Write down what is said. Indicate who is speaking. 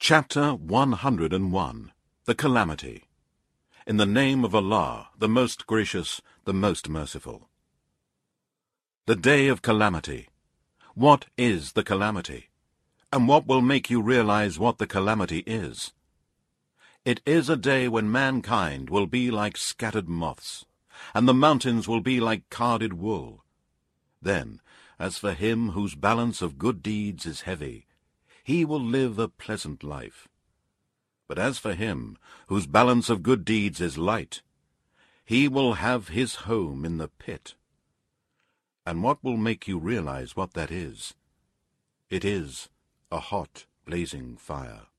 Speaker 1: Chapter 101 The Calamity. In the name of Allah, the most gracious, the most merciful. The Day of Calamity. What is the calamity? And what will make you realize what the calamity is? It is a day when mankind will be like scattered moths, and the mountains will be like carded wool. Then, as for him whose balance of good deeds is heavy, he will live a pleasant life. But as for him whose balance of good deeds is light, he will have his home in the pit. And what will make you realize what that is? It is a hot, blazing fire.